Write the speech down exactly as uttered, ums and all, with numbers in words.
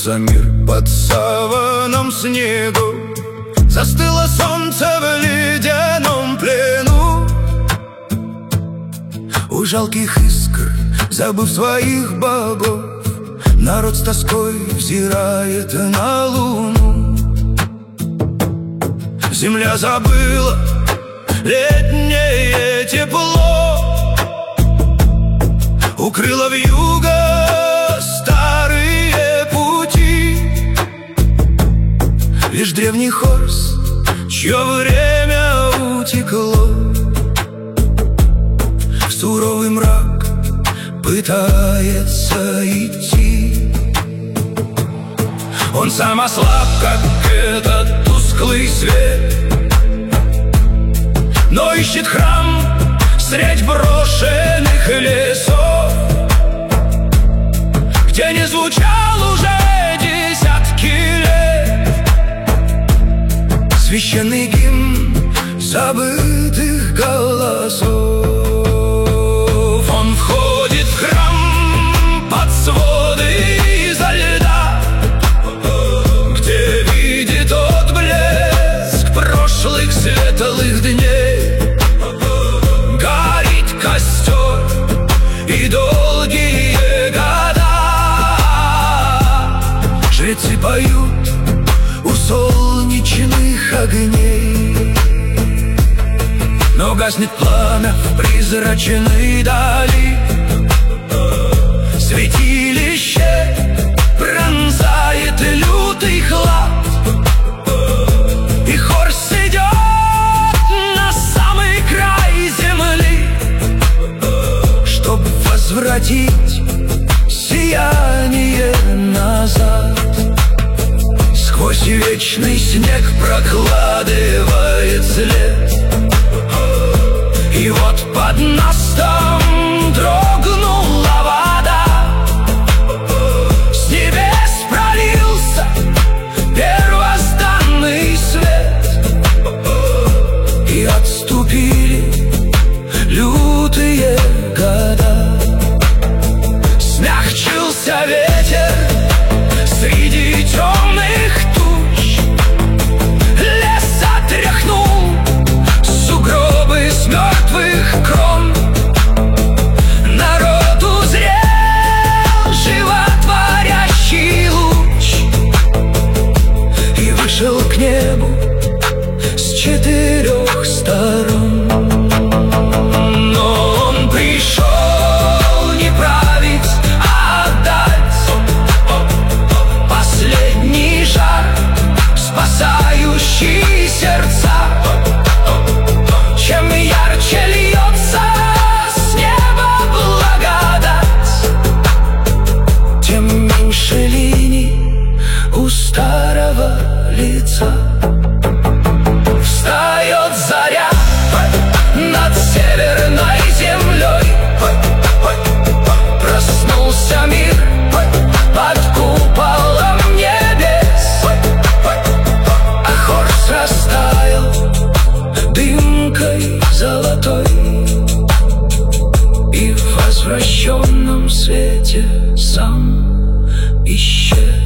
Свернулся мир под саваном снегу, застыло солнце в ледяном плену. У жалких искр, забыв своих богов, народ с тоской взирает на луну. Земля забыла летнее тепло, укрыла вьюга старые пути. Лишь древний хорс, чье время утекло, в суровый мрак пытается идти. Он сам ослаб, как этот тусклый свет, но ищет храм средь брошенных лесов, где не звучал уже десятки лет священный гимн забытых голосов. Он входит в храм под своды изо льда, где видит отблеск прошлых светлых дней. Горит костер и долгие года, жрецы поют у солнечных огней. Но гаснет пламя в призрачной дали, святилище пронзает лютый хлад, и хорс идет на самый край земли, чтоб возвратить сияние назад. Сквозь вечный снег прокладывает след, и вот под настом дрогнула вода. С небес пролился первозданный свет, и отступили лютые года. Смягчился ветер среди темных туч, лес отряхнул сугробы с мертвых крон. Народ узрел животворящий луч и вышел к небу с четырех сторон. Но он пришел не править, а отдать последний жар, спасающий сердца. Чем ярче льется с неба благодать, тем меньше линий у старого лица. Встает заря над северной землей, проснулся мир под куполом небес, а хорс растаял дымкой золотой, и в возвращенном свете сам исчез.